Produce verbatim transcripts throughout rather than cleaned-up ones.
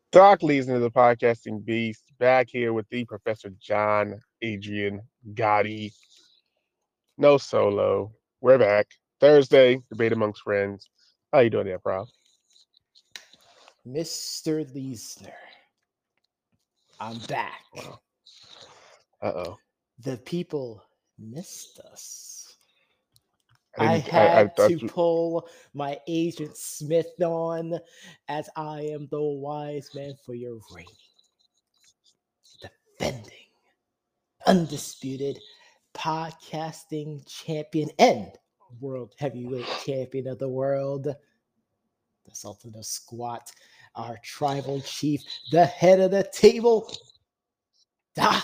Doc leads into the podcasting beast. Back here with the Professor John Adrian Gotti. No solo. We're back. Thursday, debate amongst friends. How you doing there, Prof? mister Leesner, I'm back. Wow. Uh oh. The people missed us. I I didn't. I, I had to thought you. pull my agent Smith on, as I am the wise man for your reigning, defending, undisputed podcasting champion and world heavyweight champion of the world, the Sultan of Squat, our tribal chief, the head of the table, Doc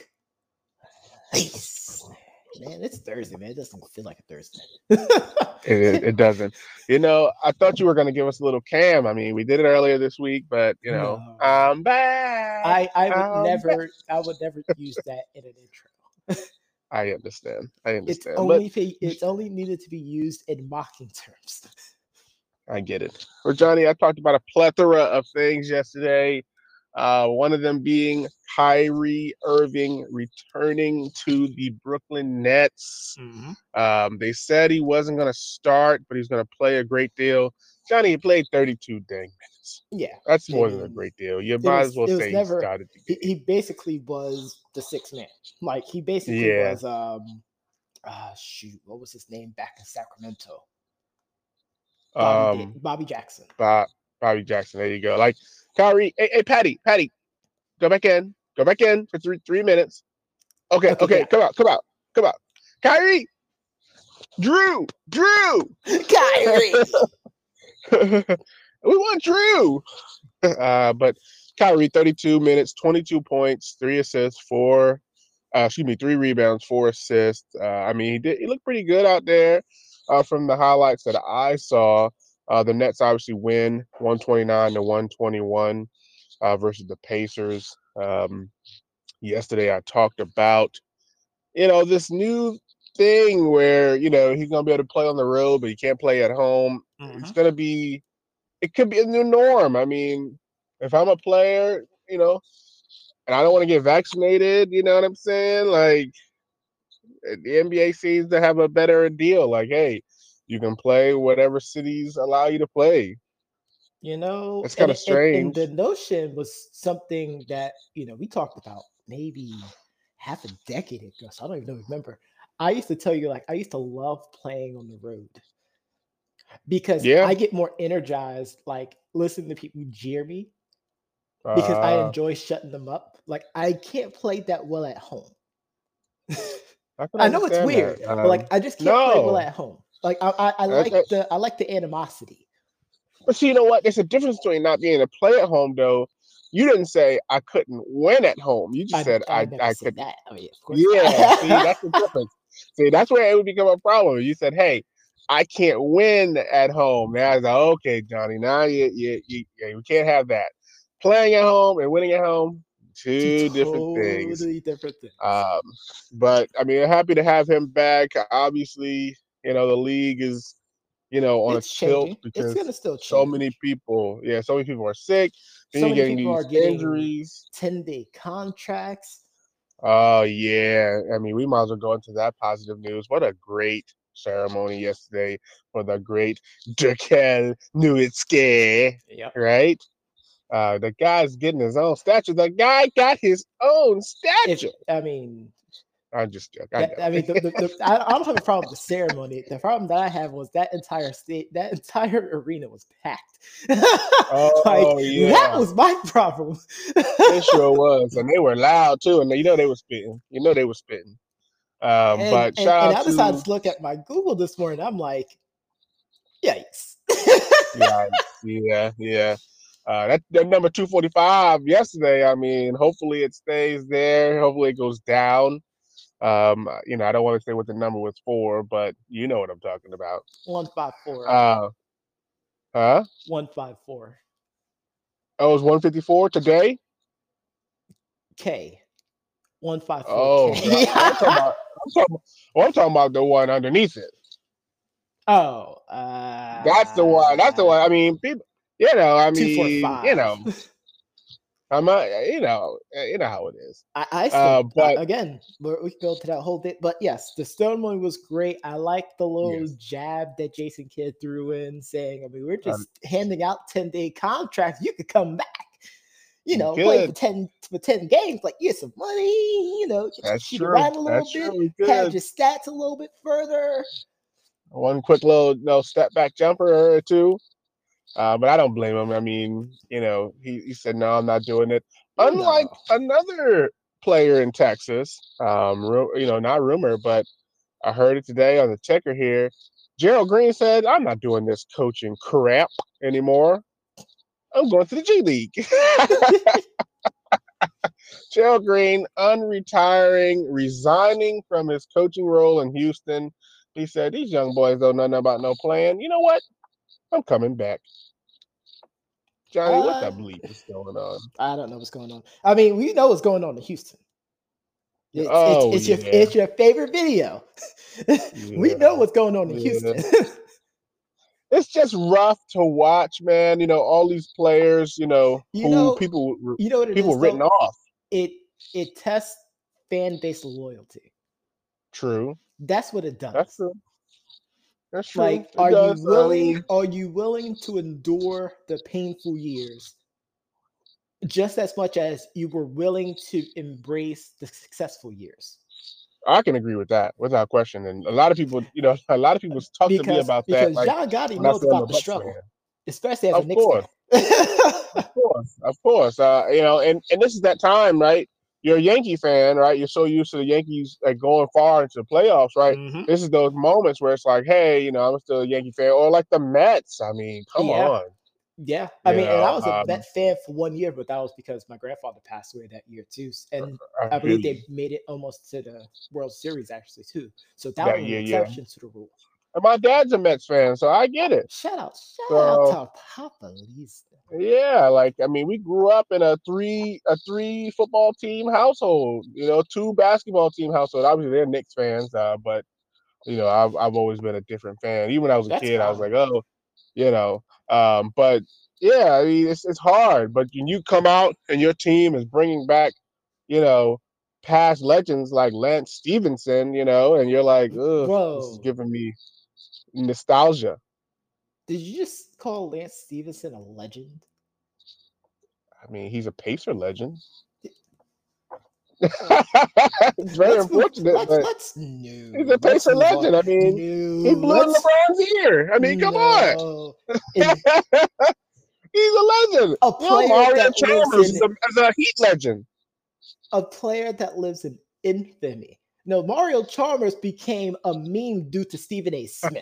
Leesner. Man, it's Thursday, man. It doesn't feel like a Thursday. It, it, it doesn't. You know, I thought you were going to give us a little cam. I mean, we did it earlier this week, but you know, No. I'm back. I I would I'm back. never I would never use that in an intro. I understand. I It's understand. But only fa- it's only needed to be used in mocking terms. I get it. Well, Johnny, I talked about a plethora of things yesterday. Uh, one of them being Kyrie Irving returning to the Brooklyn Nets. Mm-hmm. Um, they said he wasn't going to start, but he's going to play a great deal. Johnny, he played thirty-two dang minutes. Yeah, That's I more than a mean, great deal. You it might as was well it was say he never. started the He, game. he basically was the sixth man. Like he basically Yeah. was. Um, ah, shoot, what was his name back in Sacramento? Bobby Da- Um, Bobby Jackson. Bob, Bobby Jackson. There you go. Like Kyrie. Hey, hey, Patty, Patty, go back in. Go back in for three three minutes. Okay, Okay, okay, yeah, come out, come out, come out. Kyrie, Drew, Drew. Kyrie. We want Drew. Uh, but Kyrie, thirty-two minutes, twenty-two points, three assists, four. Uh, excuse me, three rebounds, four assists. Uh, I mean, he did. He looked pretty good out there. Uh, from the highlights that I saw, uh, the Nets obviously win one twenty-nine to one twenty-one uh, versus the Pacers. Um, yesterday, I talked about you know this new thing where you know he's gonna be able to play on the road, but he can't play at home. It's Mhm. gonna be it could be a new norm. I mean, if I'm a player, you know, and I don't want to get vaccinated, you know what I'm saying? Like the N B A seems to have a better deal. Like, hey, you can play whatever cities allow you to play. You know, It's kind and of it, and, and the strange. notion was something that you know we talked about maybe half a decade ago. So I don't even remember. I used to tell you like I used to love playing on the road because Yeah. I get more energized like listening to people jeer me because I Uh, enjoy shutting them up. Like I can't play that well at home. I can I know it's understand that. weird, but like Um, I just can't play well no, at home. Like I, I, I that, like that, the I like the animosity. but see, you know what? There's a difference between not being able to play at home, though. You didn't say I couldn't win at home. You just I said I I never I said couldn't. that. I mean, of course Yeah. See, not. that's the difference. See, that's where it would become a problem. You said, "Hey, I can't win at home." Now I was like, "Okay, Johnny, now you you you, yeah, we can't have that. Playing at home and winning at home, Two two different things." totally different things. Um, but I mean, happy to have him back. Obviously, you know the league is you know on a It's tilt changing. It's because gonna still so many change. people, yeah, so many people are sick. Then So you're many getting people are these getting injuries. ten day contracts. Oh yeah, I mean, we might as well go into that positive news. What a great ceremony yesterday for the great Dirkel Nowitzki, Yep. right? Uh, the guy's getting his own statue. The guy got his own If statue. I mean I'm just joking. I that, I know. mean the, the, the I, I don't have a problem with the ceremony. The problem that I have was that entire state, that entire arena was packed. Like Oh that yeah, was my problem. it sure was, and they were loud too, and you know they were spitting. You know they were spitting. Um, and but and shout and out I decided to to look at my Google this morning. I'm like, yikes. yeah, yeah, yeah. Uh, that, that number two forty-five yesterday. I mean, hopefully it stays there. Hopefully it goes down. Um, you know, I don't want to say what the number was for, but you know what I'm talking about. one five four. Uh, huh? one five four. Oh, it was one fifty-four today. K. Oh, God. one five four K. Well, I'm talking about. I'm talking. Well, I'm talking about the one underneath it. Oh, That's the one. That's the uh, one. I mean, people. You know. I mean, you two four five. know. I'm not, you know, you know how it is. I, I Uh, still I, but again we're- we can go to that whole bit, but yes, the Stone one was great. I like the little yes, jab that Jason Kidd threw in, saying, "I mean, we're um, just handing out ten day contracts. You could come back, you you know, play for could. ten for ten games, like get some money, you know, get your That's feet true. around a little That's bit, true. We pad could. your stats a little bit further." One quick little, you know, step back jumper or two. Uh, but I don't blame him. I mean, you know, he, he said, no, I'm not doing it. Unlike No, another player in Texas, um, ru- you know, not rumor, but I heard it today on the ticker here. Gerald Green said, I'm not doing this coaching crap anymore. I'm going to the G League. Gerald Green unretiring, resigning from his coaching role in Houston. He said, these young boys don't know nothing about no plan. You know what? I'm coming back. Johnny, what uh, the bleep is going on? I don't know what's going on. I mean, we know what's going on in Houston. It's it's Oh it's your yeah, it's your favorite video. We yeah, know what's going on in yeah. Houston. It's just rough to watch, man. You know, all these players, you know, You who know, people you know what it people is written though? off. It it tests fan base loyalty. True, That's what it that's does. true. That's true. Like, It are you does. I willing? mean, Are you willing to endure the painful years just as much as you were willing to embrace the successful years? I can agree with that without question. And a lot of people, you know, a lot of people talk to me Because about that. because Like John Gotti when I knows say I'm a about the Bucks fan. struggle, especially as a Of Knicks course. fan. Of course, of course. Uh, you know, and and this is that time, right? You're a Yankee fan, right? You're so used to the Yankees like going far into the playoffs, right? Hmm. This is those moments where it's like, hey, you know, I'm still a Yankee fan, or like the Mets. I mean, come Yeah. on, Yeah, I you mean, and I know. was a Um, Met fan for one year, but that was because my grandfather passed away that year too, and I I feel believe you they made it almost to the World Series actually too. So that that was an year, yeah. exception to the rule. And my dad's a Mets fan, so I get it. Shout out, shout out So to Papa Lisa. yeah, like I mean, we grew up in a three a three football team household, you know, two basketball team household. Obviously, they're Knicks fans, uh, but you know, I've I've always been a different fan. Even when I was a That's kid, I was valid. like, oh, you know, um, but yeah, I mean, it's it's hard. But when you come out and your team is bringing back, you know, past legends like Lance Stevenson, you know, and you're like, ugh, this is Whoa, giving me nostalgia. did you just call Lance Stevenson a legend? I mean, he's a Pacer legend. It's very Let's move. unfortunate, Let's but let's he's no. a Let's Pacer move on. legend. I mean, he No, blew in let's LeBron's ear. I mean, come on. no. In He's a legend. a You know, player Mario that lives Chalmers in is a, is a Heat legend. a player that lives in infamy. No, Mario Chalmers became a meme due to Stephen A. Smith.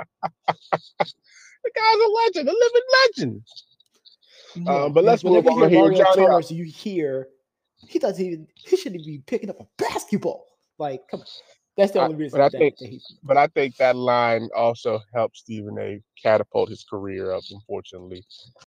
The guy's a legend, a living legend. Um, No, but because let's move whenever you hear on here, Mario Johnny. Chalmers, you hear he doesn't even he shouldn't be picking up a basketball. Like, come on. That's the I, only but I reason that, think, that he but I think that line also helped Stephen A. catapult his career up. Unfortunately,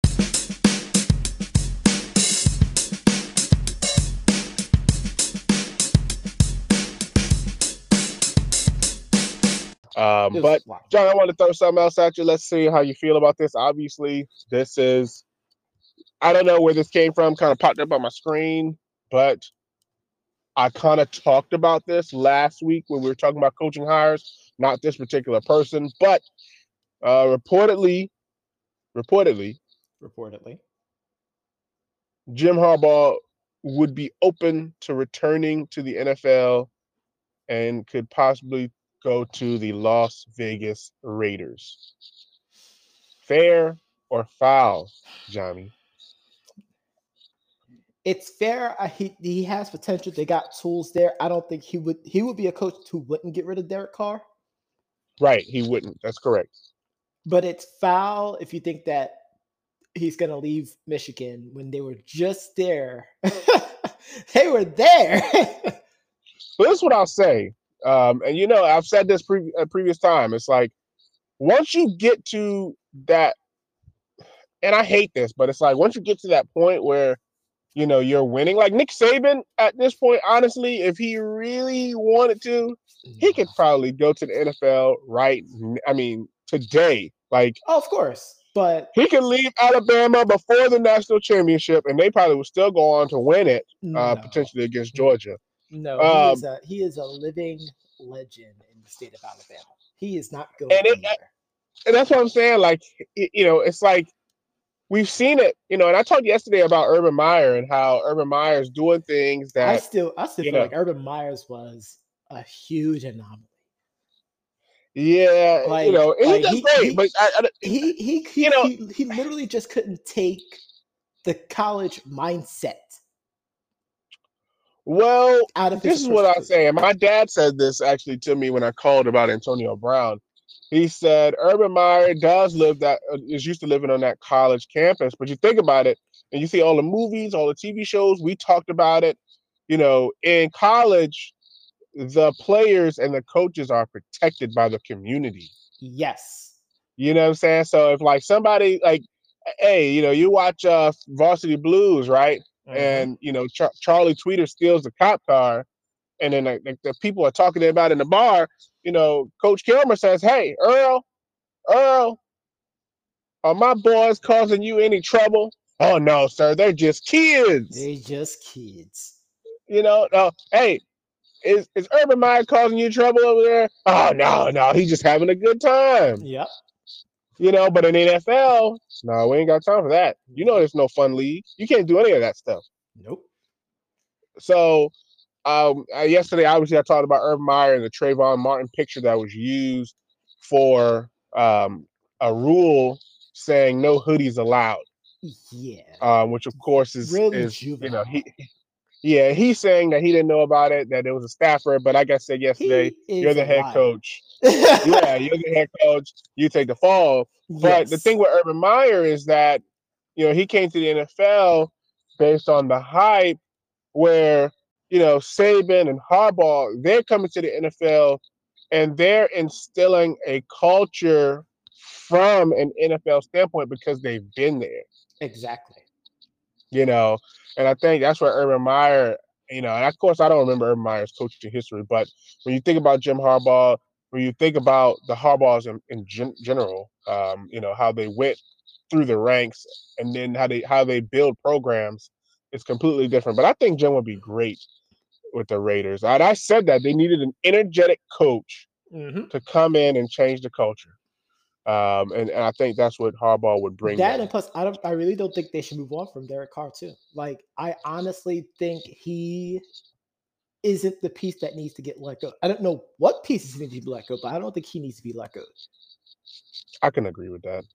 um, it but was wow. John, I want to throw something else at you. Let's see how you feel about this. Obviously, this is I don't know where this came from. Kind of popped up on my screen, but I kind of talked about this last week when we were talking about coaching hires. Not this particular person, but uh, reportedly, reportedly, Reportedly. Jim Harbaugh would be open to returning to the N F L and could possibly go to the Las Vegas Raiders. Fair or foul, Johnny? It's fair. I, he he has potential. They got tools there. I don't think he would he would be a coach who wouldn't get rid of Derek Carr. Right, he wouldn't. That's correct. But it's foul if you think that he's going to leave Michigan when they were just there. They were there. But this is what I'll say. Um, and you know, I've said this pre- a previous time. It's like once you get to that, and I hate this, but it's like once you get to that point where you know you're winning, like Nick Saban at this point, honestly, if he really wanted to, he No. could probably go to the N F L right. I mean, today, like Oh, of course. But he can leave Alabama before the national championship, and they probably would still go on to win it, uh, no, potentially against Georgia. no, he is Um, a he is a living legend in the state of Alabama. He is not going and, it, anywhere. and that's what I'm saying. Like, you know, it's like we've seen it, you know. And I talked yesterday about Urban Meyer and how Urban Meyer is doing things I that, still I still you feel know, like Urban Myers was a huge anomaly. yeah, you Like know, and he like does he great, he but I, I, he he he you know, he, he literally just couldn't take the college mindset well, out of his this is approach what to I coaching. say. And my dad said this actually to me when I called about Antonio Brown. He said Urban Meyer does live that uh, is used to living on that college campus, but you think about it, and you see all the movies, all the T V shows. We talked about it. You know, in college, the players and the coaches are protected by the community. Yes. You know what I'm saying? So if like somebody like, hey, you know, you watch uh Varsity Blues, right? Mm-hmm. And you know, Char- Charlie Tweeter steals the cop car, and then like, the people are talking about it in the bar. You know, Coach Kilmer says, "Hey, Earl, Earl, are my boys causing you any trouble?" Oh no, sir, they're just kids. They just kids. You know, uh, hey, is is Urban Meyer causing you trouble over there? Oh no, no, he's just having a good time. Yep. You know, but in the N F L, no, we ain't got time for that. You know, Nope. there's no fun league. You can't do any of that stuff. Nope. So, um, uh, yesterday, obviously, I talked about Urban Meyer and the Trayvon Martin picture that was used for um, a rule saying no hoodies allowed, Yeah. um, which of course is Really is you know juvenile. he yeah he's saying that he didn't know about it, that it was a staffer. But like I said yesterday, He you're is a the head liar. coach. Yeah, you're the head coach. You take the fall. But the thing Yes. with Urban Meyer is that you know he came to the N F L based on the hype, where you know Saban and Harbaugh, they're coming to the N F L and they're instilling a culture from an N F L standpoint because they've been there. Exactly. You know, and I think that's where Urban Meyer, you know, and of course I don't remember Urban Meyer's coaching history, but when you think about Jim Harbaugh, when you think about the Harbaughs in, in gen- general, um, you know, how they went through the ranks and then how they how they build programs, it's completely different. But I think Jim would be great with the Raiders. And I said that they needed an energetic coach Mm-hmm. to come in and change the culture. Um, and, and I think that's what Harbaugh would bring That them. and plus, I don't. I really don't think they should move on from Derek Carr too. Like, I honestly think he isn't the piece that needs to get let go. I don't know what pieces need to be let go, but I don't think he needs to be let go. I can agree with that.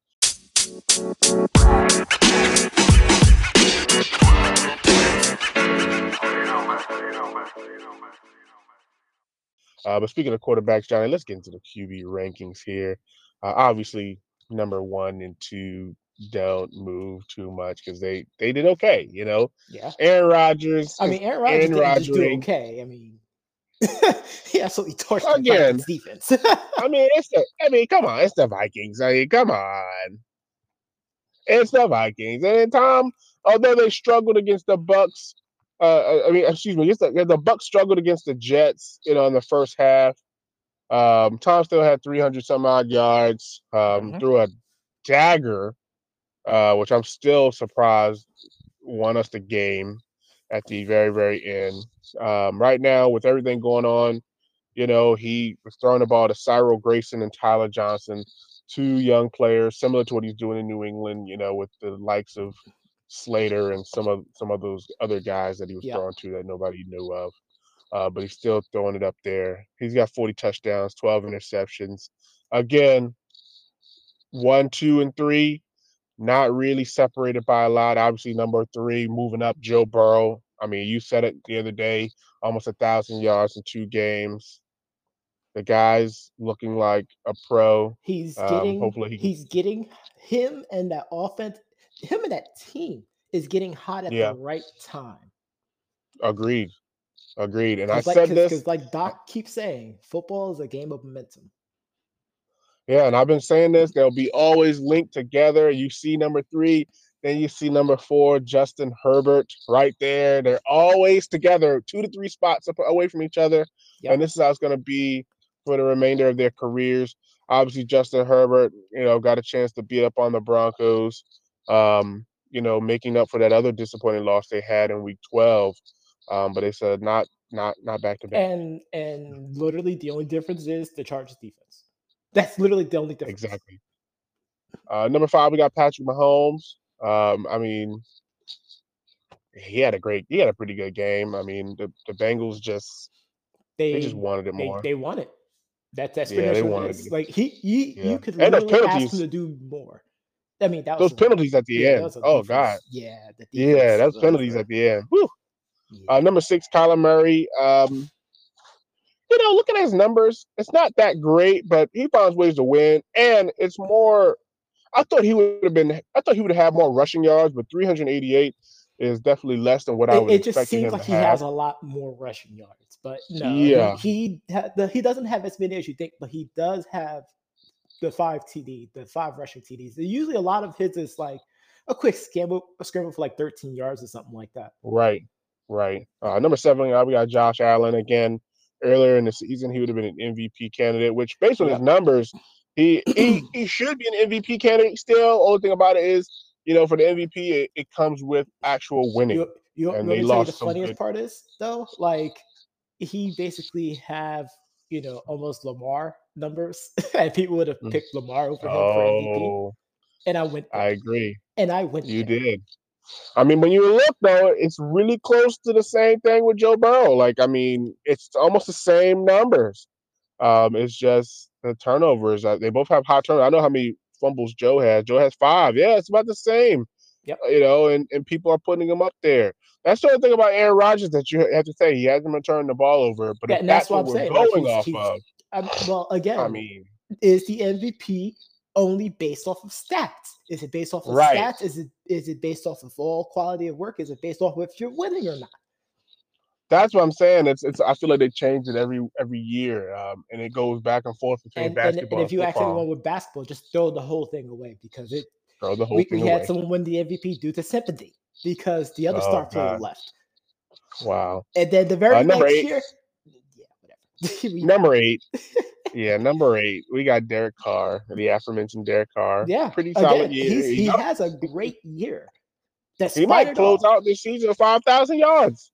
Uh, but speaking of quarterbacks, Johnny, let's get into the Q B rankings here. Uh, obviously, number one and two don't move too much because they they did okay. You know, Yeah. Aaron Rodgers I is mean, Aaron Rodgers Aaron didn't just do Rodgering okay. I mean, he absolutely torched the again. Vikings defense. I mean, it's the I mean, come on, it's the Vikings. I mean, come on, it's the Vikings. And then Tom, although they struggled against the Bucks, uh, I mean, excuse me, the, the Bucks struggled against the Jets. You know, in the first half. Um, Tom still had three hundred some odd yards, um, Mhm. threw a dagger, uh, which I'm still surprised won us the game at the very, very end. Um, right now, with everything going on, you know, he was throwing the ball to Cyril Grayson and Tyler Johnson, two young players, similar to what he's doing in New England, you know, with the likes of Slater and some of some of those other guys that he was Yep. throwing to that nobody knew of. Uh, but he's still throwing it up there. He's got forty touchdowns, twelve interceptions. Again, one, two, and three, not really separated by a lot. Obviously, number three, moving up, Joe Burrow. I mean, you said it the other day, almost a thousand yards in two games. The guy's looking like a pro. He's Um, getting hopefully he can. he's getting him and that offense, him and that team is getting hot at the Yeah, right time. agreed, agreed. And I Cause like said cause, this. cause like Doc keeps saying, football is a game of momentum. Yeah, and I've been saying this. They'll be always linked together. You see number three, then you see number four, Justin Herbert, right there. They're always together, two to three spots away from each other. And Yep. this is how it's going to be for the remainder of their careers. Obviously, Justin Herbert, you know, got a chance to beat up on the Broncos, um, you know, making up for that other disappointing loss they had in Week twelve. Um, but they said not, not, not back to back. And and literally the only difference is the Chargers defense. That's literally the only difference. Exactly. Uh, number five, we got Patrick Mahomes. Um, I mean, he had a great, he had a pretty good game. I mean, the the Bengals just they just They wanted it they more. they won it. That that's pretty Yeah, much they what it wanted is. it. Like he he Yeah, you could and those literally ask him penalties, to do more. I mean, that was those a penalties at the yeah, that end. was a Oh God, defense. Yeah, the yeah, defense those was penalties uh, at the end. Whew. Uh, yeah. number six, Kyler Murray. Um, you know, looking at his numbers, it's not that great, but he finds ways to win, and it's more. I thought he would have been. I thought he would have had more rushing yards, but three hundred eighty-eight is definitely less than what I It, was it just expecting seems him like to he have. has a lot more rushing yards, but no, he Yeah, he ha- the, he doesn't have as many as you think, but he does have the five T D, the five rushing T Ds. Usually, a lot of his is like a quick scramble, a scramble for like thirteen yards or something like that. right, right. Uh, number seven, uh, we got Josh Allen again. Earlier in the season, he would have been an M V P candidate, which based on his Yep. numbers, he he he should be an M V P candidate still. Only thing about it is, you know, for the M V P, it, it comes with actual You winning, you, you and want they me to tell you the lost some funniest good. part is though? Like he basically have you know almost Lamar numbers, and people would have Mm. picked Lamar over him for M V P, Oh, and I went I there, agree. and I went You there. did. I mean, when you look though, it's really close to the same thing with Joe Burrow. Like, I mean, it's almost the same numbers. Um, it's just the turnovers. Uh, they both have high turnovers. I know how many fumbles Joe has. Joe has five. Yeah, it's about the same. Yep. uh, You know, and, and people are putting him up there. That's the only thing about Aaron Rodgers that you have to say. He hasn't been turning the ball over. But Yeah, if and that's that's what what I'm we're saying. Like going he's off he's of, um, well I again, mean, is the M V P only based off of stats? Is it based off of right. stats? Is it is it based off of all quality of work? Is it based off of if you're winning or not? That's what I'm saying. It's it's. I feel like they change it every every year, um, and it goes back and forth between And and, and basketball and if you ask football. anyone with basketball, just throw the whole thing away because it Throw the whole we, we thing had away. someone win the M V P due to sympathy because the other Oh star player God! left. Wow. And then the Uh, very number next eight. year, yeah, whatever. we, Number eight. Yeah, number eight. We got Derek Carr, the aforementioned Derek Carr. yeah, Pretty solid again, year. he's He he got, has a great year he despite might it close all. out this season with five thousand yards.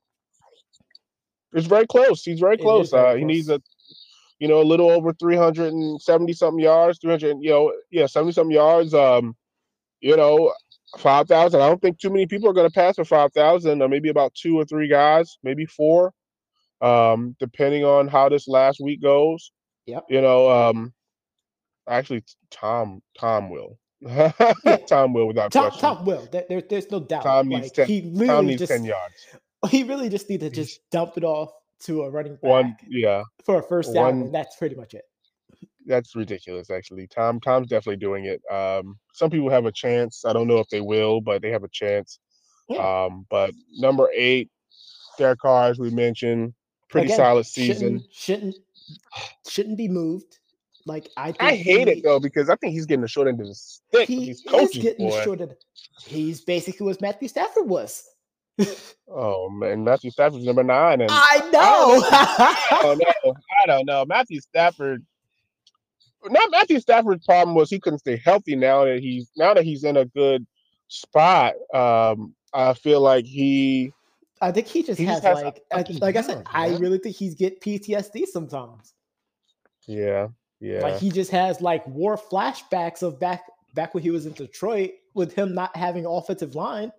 It's very close. He's very It is close. very Uh, he needs close. a you know a little over three hundred seventy something yards. Three hundred. You know, yeah, seventy something yards. Um, you know, five thousand. I don't think too many people are going to pass for five thousand. Or maybe about two or three guys, maybe four. Um, depending on how this last week goes. Yep. You know, um, actually, Tom Tom will. Yeah. Tom will without Tom question. Tom will. There, there, there's no doubt. Tom needs Like ten. he Tom literally needs ten just yards. he really just need to just He's dump it off to a running one. back Yeah, for a first down, one. and that's pretty much it. That's ridiculous. Actually, Tom. Tom's definitely doing it. Um, some people have a chance. I don't know if they will, but they have a chance. Yeah. Um, but number eight, Derek Carr, as we mentioned, pretty Again, solid season. shouldn't shouldn't shouldn't be moved. Like I I think hate it he though because I think he's getting the short end of the stick with he these is coaches, getting the boy. short end. He's basically what Matthew Stafford was. Oh man, Matthew Stafford's number nine, and I I don't know. I know. don't know. I don't know. Matthew Stafford. Not Matthew Stafford's problem was he couldn't stay healthy. Now that he's now that he's in a good spot, um, I feel like he I think he just he just has has like up uh, and like I said, downs, I man. really think he's get P T S D sometimes. Yeah, Like yeah. he just has like war flashbacks of back back when he was in Detroit with him not having offensive line,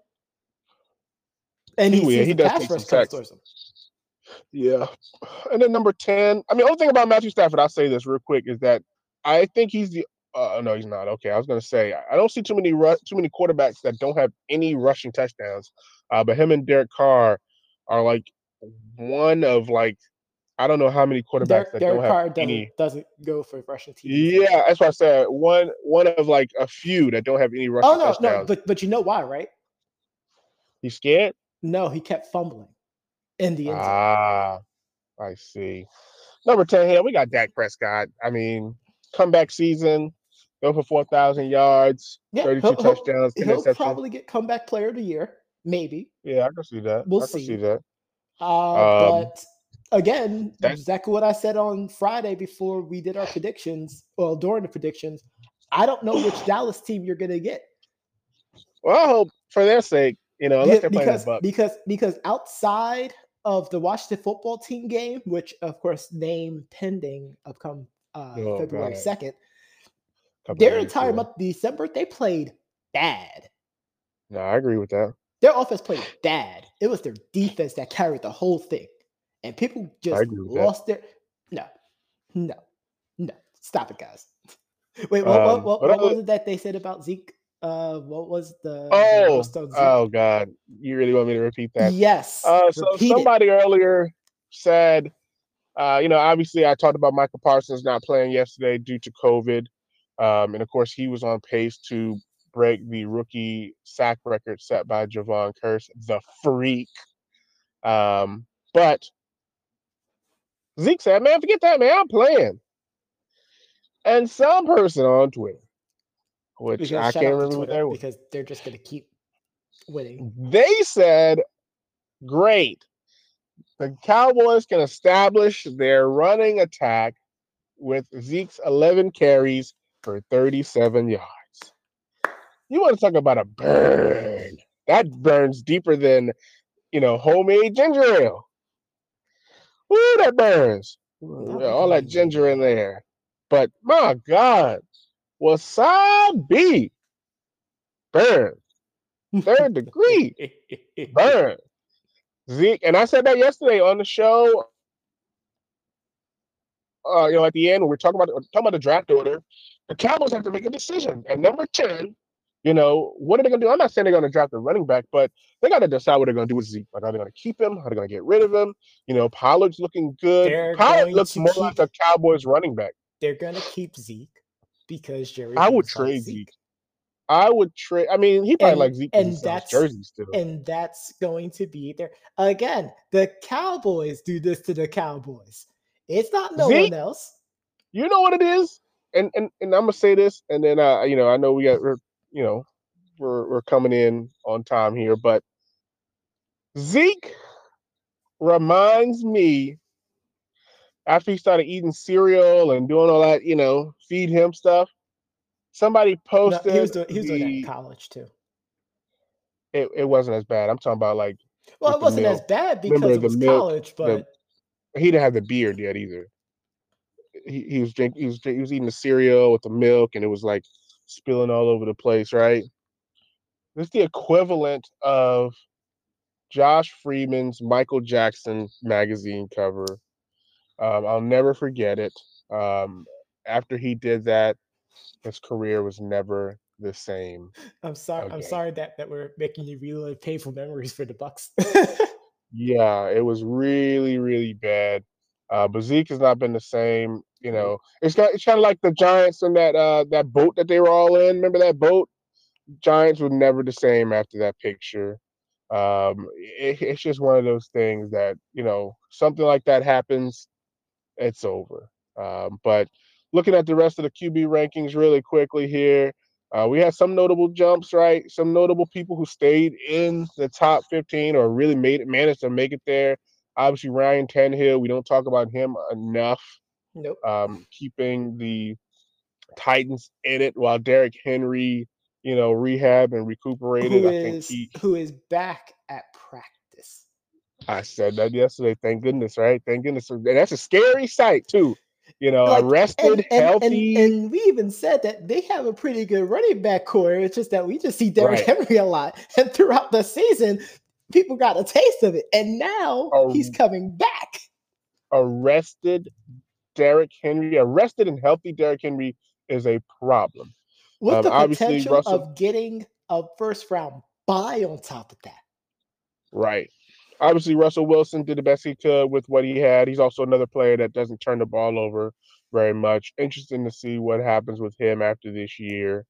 and He he will. sees He the does pass take some rush comes sacks. towards him. Yeah. And then number ten. I mean, only thing about Matthew Stafford, I'll say this real quick, is that I think he's the. Uh, no, he's not. Okay, I was gonna say I don't see too many ru- too many quarterbacks that don't have any rushing touchdowns. Uh, but him and Derek Carr are like one of like I don't know how many quarterbacks Derek that don't Derek have Carr doesn't any. doesn't go for rushing T Ds anymore. Yeah, that's what I said. One one of like a few that don't have any Oh rushing no, no, touchdowns. but but you know why, right? He's scared. No, he kept fumbling in the end zone. Ah, I see. Number ten here, we got Dak Prescott. I mean, comeback season, go for four thousand yards, Yeah, thirty-two he'll he'll, touchdowns, ten he'll interceptions. probably get comeback player of the year, maybe. Yeah, I can see that. We'll I can see see. that. Uh, Um, but again, That's exactly what I said on Friday before we did our predictions. Well, during the predictions, I don't know which Dallas team you're gonna get. well, I hope for their sake, you know, unless Because they're playing the because Bucks. because because outside of the Washington football team game, which of course name pending upcome uh, Oh February God, a second, couple of their weeks. entire Yeah. month of December they played bad. No, I agree with that. Their offense played bad. It was their defense that carried the whole thing, and people I just agree with that. lost their. No, no, no! Stop it, guys. Wait, what what Um, what but what other, was it that they said about Zeke? Uh, what was the the oh, roast on Zeke? oh God, you really want me to repeat that? Yes, Uh, so repeat it. somebody earlier said, uh, you know, obviously I talked about Michael Parsons not playing yesterday due to COVID, um, and of course he was on pace to break the rookie sack record set by Javon Curse, the freak. Um, but Zeke said, "Man, forget that, man. I'm playing." And some person on Twitter, which Because I shout can't out to remember who Twitter they were, because they're just gonna keep winning. they said, "Great. The Cowboys can establish their running attack with Zeke's eleven carries for thirty-seven yards." You want to talk about a burn? That burns deeper than, you know, homemade ginger ale. Woo, that burns. Not like All that homemade ginger ginger in ale. there. But my God, wasabi burn. Third degree burn. Zeke, and I said that yesterday on the show. Uh, you know, at the end, when we're talking about talking about the draft order, the Cowboys have to make a decision. And number ten, you know, what are they going to do? I'm not saying they're going to draft a running back, but they got to decide what they're going to do with Zeke. Like, are they going to keep him? Are they going to get rid of him? You know, Pollard's looking good. They're Pollard going looks to more keep like a Cowboys running back. they're gonna keep Zeke because Jerry I would Jones likes trade Zeke. Zeke. I would trade. I mean, he probably And likes Zeke because he and sells that's jerseys still. and that's going to be there. Again, the Cowboys do this to the Cowboys. It's not no Zeke, one else. you know what it is? And and and I'm gonna say this, and then uh, you know, I know we got, we're, you know, we're we're coming in on time here, but Zeke reminds me after he started eating cereal and doing all that, you know, feed him stuff. Somebody No, he was posted doing he was doing that in the college too. it, it wasn't as bad. I'm talking about like Well, with it the wasn't as milk. bad because Remember it the was milk? college, The but he didn't have the beard yet either. He, he was drinking. He was he was eating the cereal with the milk, and it was like spilling all over the place. Right? It's the equivalent of Josh Freeman's Michael Jackson magazine cover. Um, I'll never forget it. Um, after he did that, his career was never the same I'm sorry. I'm again. sorry that that we're making you relive painful memories for the Bucks. Yeah, it was really, really bad. Uh, but Zeke has not been the same. You Nope. know, it's got it's kind of like the Giants and that uh, that boat that they were all in. Remember that boat? Giants were never the same after that picture. Um, it, it's just one of those things that, you know, something like that happens, it's over. Um, but looking at the rest of the Q B rankings really quickly here, uh, we had some notable jumps, right? Some notable people who stayed in the top fifteen or really made it, managed to make it there. Obviously, Ryan Tannehill, we don't talk about him enough, Nope. um, keeping the Titans in it while Derrick Henry, you know, rehab and recuperated. Who I think is he, who is back at practice? I said that yesterday. Thank goodness, right? Thank goodness. And that's a scary sight too. You know, Like and arrested, and and healthy, and we even said that they have a pretty good running back core. It's just that we just see Derrick right? Henry a lot, and throughout the season, people got a taste of it, and now he's A, coming back. arrested Derrick Henry, arrested and healthy Derrick Henry is a problem. With Um, the obviously, potential Russell, of getting a first round buy on top of that. right. Obviously, Russell Wilson did the best he could with what he had. He's also another player that doesn't turn the ball over very much. Interesting to see what happens with him after this year.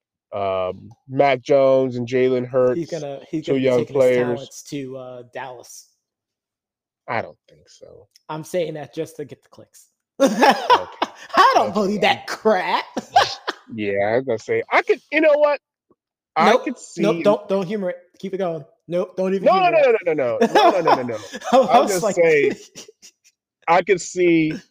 Um, Mac Jones and Jalen He's Hurts, gonna he's two gonna be young taking his players. talents to uh, Dallas. I don't think so. I'm saying that just to get the clicks. Okay. I don't Okay. believe that crap. Yeah, I was gonna say I could. You know what? I Nope. could Nope. see. Don't don't humor it. Keep it going. Nope. Don't even No, no, humor no, it. no, no, no, no, no, no, no, no. I I'll was just like, say I could see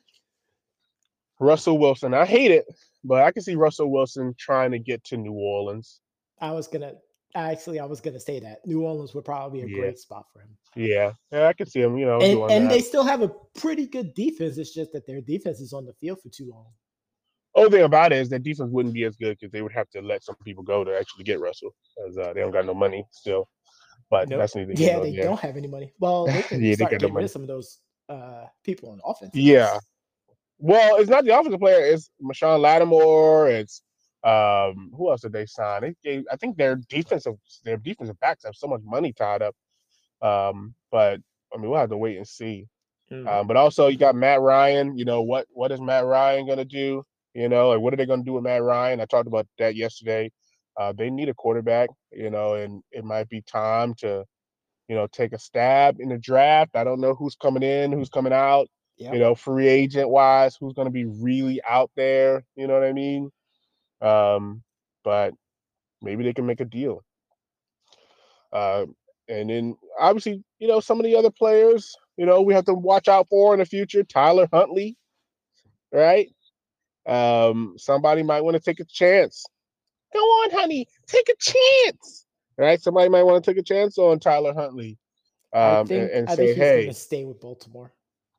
Russell Wilson. I hate it, but I can see Russell Wilson trying to get to New Orleans. I was gonna actually I was gonna say that New Orleans would probably be a Yeah, great spot for him. yeah, yeah. I can see him, you know, And doing and that. they still have a pretty good defense. It's just that their defense is on the field for too long. Only thing about it is that defense wouldn't be as good because they would have to let some people go to actually get Russell, because uh, they don't got no money still. But Nope. that's neither here Yeah, nor they there. don't have any money. Well, they can Yeah, they start got no getting rid money. of some of those uh, people on offense, I Yeah. guess. Well, it's not the offensive player. It's Marshawn Lattimore. It's um, who else did they sign? They gave, I think their defensive their defensive backs have so much money tied up. Um, but I mean, we'll have to wait and see. Mhm. Um, but also, you got Matt Ryan. You know what? What is Matt Ryan going to do? You know, like what are they going to do with Matt Ryan? I talked about that yesterday. Uh, they need a quarterback. You know, and it might be time to you know take a stab in the draft. I don't know who's coming in, who's coming out. You Yep. know, free agent wise, who's going to be really out there. You know what I mean? Um, but maybe they can make a deal. Uh, and then obviously, you know, some of the other players, you know, we have to watch out for in the future. Tyler Huntley, right? Um, somebody might want to take a chance. Go on, honey, take a chance. Right? Somebody might want to take a chance on Tyler Huntley, I um, and, think and I think say, he's gonna hey, stay with Baltimore.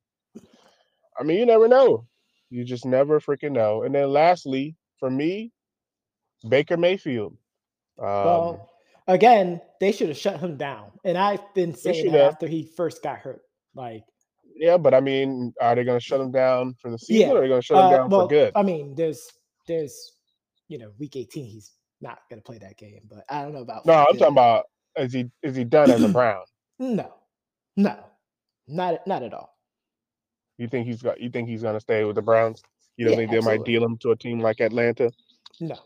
I mean, you never know. You just never freaking know. And then lastly, for me, Baker Mayfield. Um, Well, again, they should have shut him down. And I've been they saying should that have. after he first got hurt. Like, Yeah, but I mean, are they going to shut him down for the season, or yeah. are they going to shut him Uh down for well, good? I mean, there's there's you know, week eighteen, he's not gonna play that game, but I don't know about No, for I'm talking good. about is he is he done as a Brown? No, no, not not at all. You think he's got? You think he's going to stay with the Browns? You don't Yeah, think they might absolutely. deal him to a team like Atlanta? No.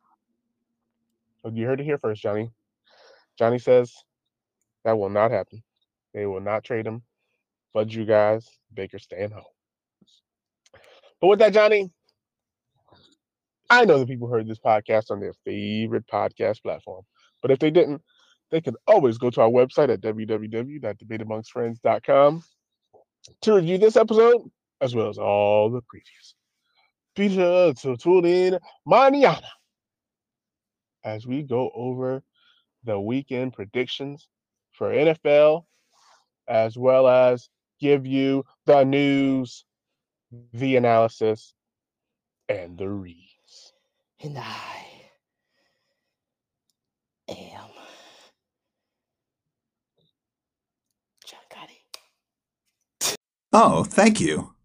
Oh, you heard it here first, Johnny. Johnny says that will not happen. They will not trade him. But you guys, Baker staying home. But with that, Johnny, I know that people heard this podcast on their favorite podcast platform. But if they didn't, they can always go to our website at w w w dot debate amongst friends dot com to review this episode, as well as all the previous. Be sure to tune in mañana as we go over the weekend predictions for N F L, as well as give you the news, the analysis, and the reads. And I am John Gotti. Oh, thank you.